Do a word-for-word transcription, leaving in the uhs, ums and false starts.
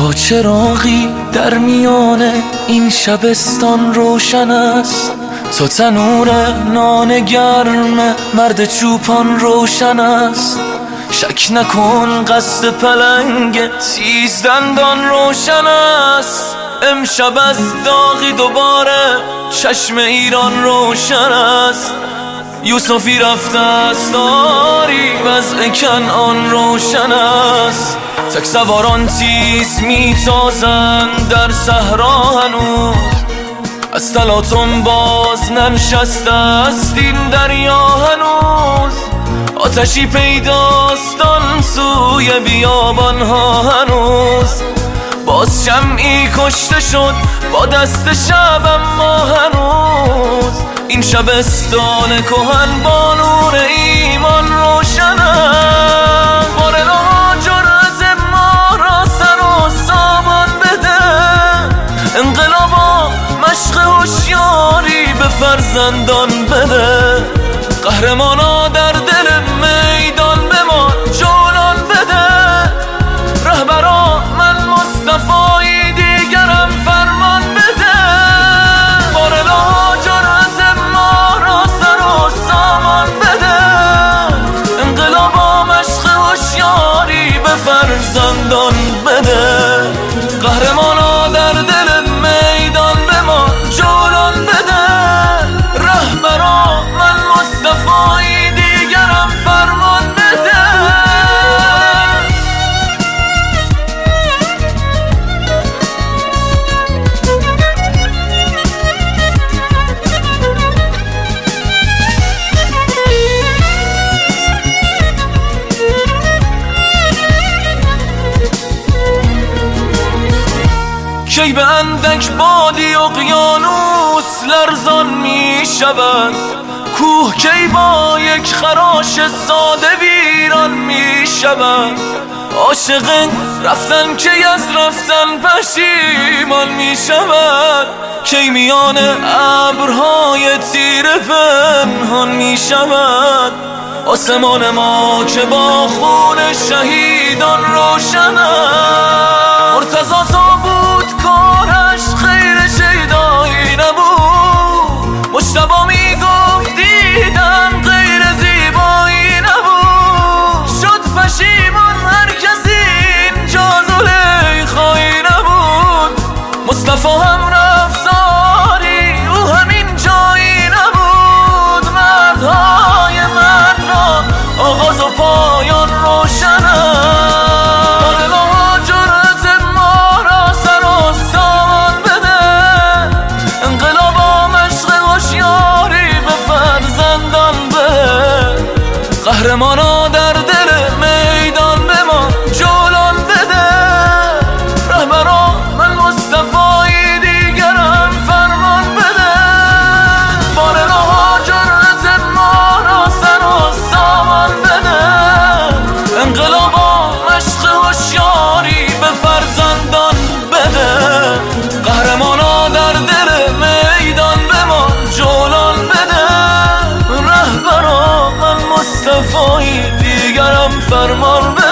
تا چراغی در میان این شبستان روشن است، تا تنور نان گرم مرد چوپان روشن است. شک نکن قصد پلنگ تیز دندان روشن است. امشب از داغی دوباره چشم ایران روشن است. یوسفی رفته است داری وضع کنعان روشن است. تک سواران تیز میتازند در صحرا هنوز، از تلاطم باز ننشسته است این دریا هنوز. آتشی پیداست آن سوی بیابان ها هنوز، باز شمعی کشته شد با دست شب اما هنوز. این شبستان کهن با نور ایمان روشن است. بارنا جرأت ما را سر و سامان بده، انقلابا مشق هوشیاری به فرزندان بده. قهرمانا در دل میدان به ما جولان بده. رهبرا من مصطفی دیگرم فرمان بده. بارنا جرأت ما را سر و سامان بده، انقلابا مشق هوشیاری به فرزندان بده. قهرمانا در دل میدان به ما جولان بده. رهبرا من مصطفی دیگرم فرمان بده. کی به اندک بادی اقیانوس لرزان می شود، کوه کی با یک خراش ساده ویران می شود. عاشق رفتن کی از رفتن پشیمان می شود، کی میان ابرهای تیره پنهان می شود. آسمان ما که با خون شهیدان روشن است. مرتضی تا بود کارش خیر شیدایی نبود، مجتبی میگفت دیدم غیر زیبایی نبود. شد پشیمان هر کسی اینجا زلیخایی نبود. مصطفی هم رفتاری او همین جایی نبود. مردهای مرد را آغاز و پایان روشن است. قهرمانا در دل میدان به ما جولان بده. رهبرا من مصطفی دیگرم فرمان بده. بارنا جرأت ما را سر و سامان بده. انقلابا مشق هوشیاری به فرزندان بده. قهرمانا در دل میدان به ما جولان بده. رهبرا من مصطفی دیگرم فرمان بده.